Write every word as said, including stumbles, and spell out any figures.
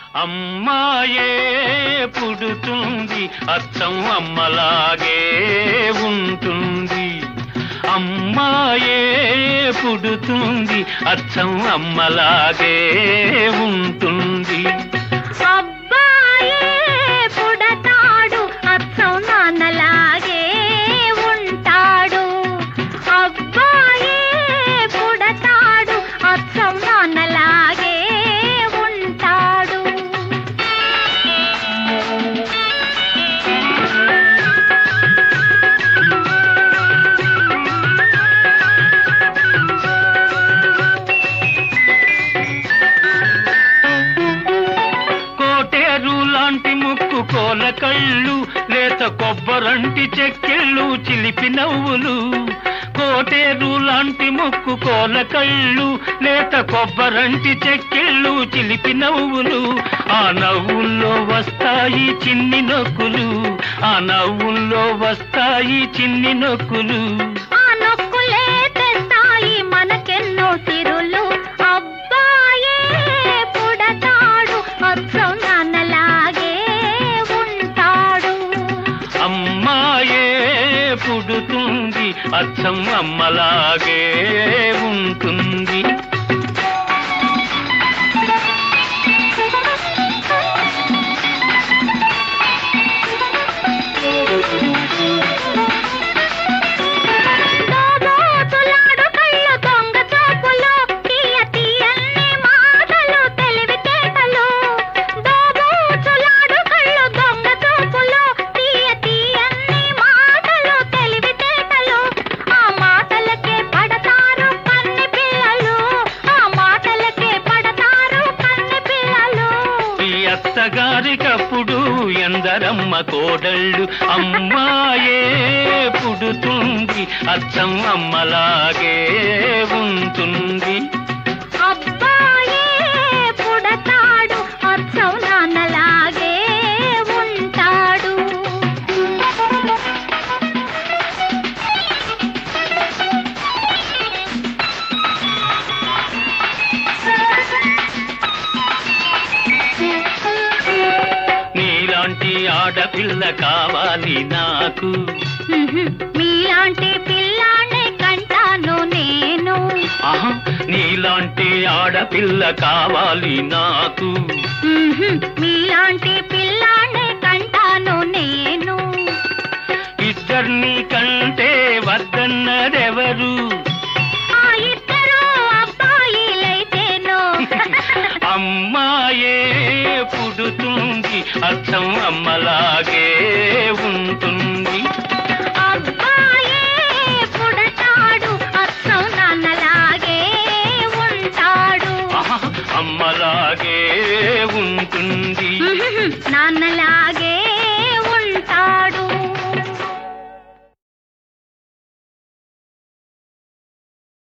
అమ్మాయే పుడుతుంది అచ్చం అమ్మలాగే ఉంటుంది. అమ్మాయే పుడుతుంది అచ్చం అమ్మలాగే ఉంటుంది. అబ్బాయే పుడతాడు అచ్చం నాన్నలాగే ఉంటాడు. అబ్బాయే పుడతాడు అచ్చం నాన్నలాగే ఉంటాడు. లాంటి ముక్కు కోల కళ్ళు, లేత కొబ్బరంటి చెక్కిళ్ళు, చిలిపి నవ్వులు. కోటేరు లాంటి ముక్కు కోల కళ్ళు, లేత కొబ్బరంటి చెక్కిళ్ళు, చిలిపి నవ్వులు. ఆ నవ్వుల్లో వస్తాయి చిన్ని నొక్కులు, ఆ నవ్వుల్లో వస్తాయి చిన్ని నొక్కులు. ఆ నొక్కులే తెస్తాయి మనకెన్నో సిరులు. అబ్బాయే పుడతాడు అచ్చం నాన్నలాగే ఉంటాడు. అమ్మాయే పుడుతుంది అచ్చం అమ్మలాగే ఉంటుంది. అత్తగారికప్పుడు ఎందరమ్మ కోడళ్ళు, అమ్మాయే పుడుతుంది అచ్చం అమ్మలాగే ఉంటుంది. అబ్బాయే పుడతాడు అచ్చం నాన్నలాగే ఉంటాడు. నీలాంటి ఆడపిల్ల కావాలి నాకు, మీలాంటి పిల్లానే కంటాను నేను. ఆహా, నీలాంటి ఆడపిల్ల కావాలి నాకు, మీలాంటి పిల్లానే కంటాను నేను. ఇద్దరిని కంటే వద్దన్నదెవరు? ఆ ఇద్దరు అబ్బాయిలైతేనో. అమ్మాయే పుడుతుంది అచ్చం అమ్మలాగే ఉంటుంది. అబ్బాయే పుడతాడు అచ్చం నాన్నలాగే ఉంటాడు. అమ్మలాగే ఉంటుంది. నాన్నలాగే